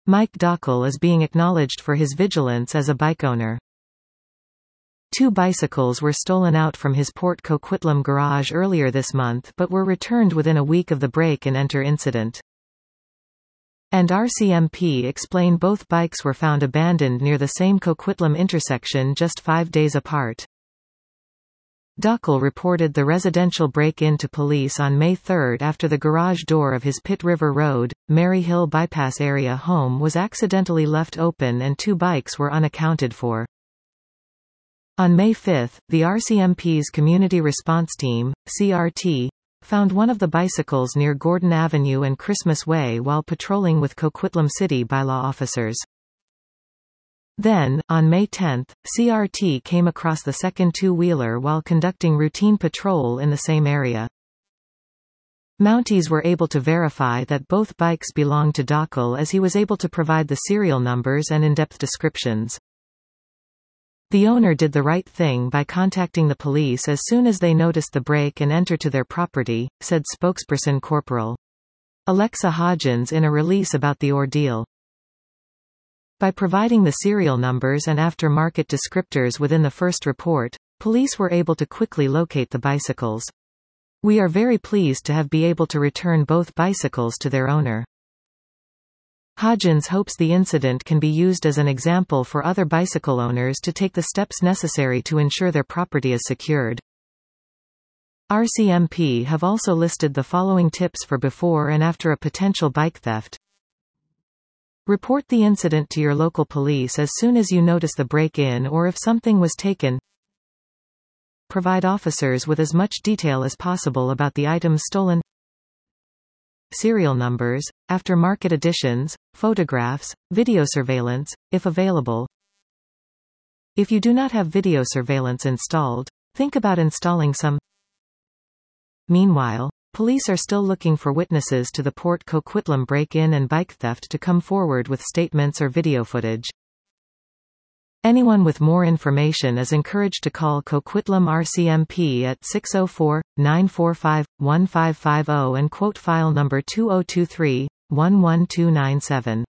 Mike Dockel is being acknowledged for his vigilance as a bike owner. 2 bicycles were stolen out from his Port Coquitlam garage earlier this month but were returned within a week of the break-and-enter incident. And RCMP explain both bikes were found abandoned near the same Coquitlam intersection just 5 days apart. Dockel reported the residential break-in to police on May 3 after the garage door of his Pitt River Road, Mary Hill Bypass area home was accidentally left open and 2 bikes were unaccounted for. On May 5, the RCMP's Community Response Team, CRT, found one of the bicycles near Gordon Avenue and Christmas Way while patrolling with Coquitlam City bylaw officers. Then, on May 10, CRT came across the second 2-wheeler while conducting routine patrol in the same area. Mounties were able to verify that both bikes belonged to Dockel as he was able to provide the serial numbers and in-depth descriptions. The owner did the right thing by contacting the police as soon as they noticed the break and enter to their property, said spokesperson Corporal Alexa Hodgins in a release about the ordeal. By providing the serial numbers and after-market descriptors within the first report, police were able to quickly locate the bicycles. We are very pleased to have been able to return both bicycles to their owner. Hodgins hopes the incident can be used as an example for other bicycle owners to take the steps necessary to ensure their property is secured. RCMP have also listed the following tips for before and after a potential bike theft. Report the incident to your local police as soon as you notice the break-in or if something was taken. Provide officers with as much detail as possible about the items stolen. Serial numbers, after-market additions, photographs, video surveillance, if available. If you do not have video surveillance installed, think about installing some. Meanwhile, police are still looking for witnesses to the Port Coquitlam break-in and bike theft to come forward with statements or video footage. Anyone with more information is encouraged to call Coquitlam RCMP at 604-945-1550 and quote file number 2023-11297.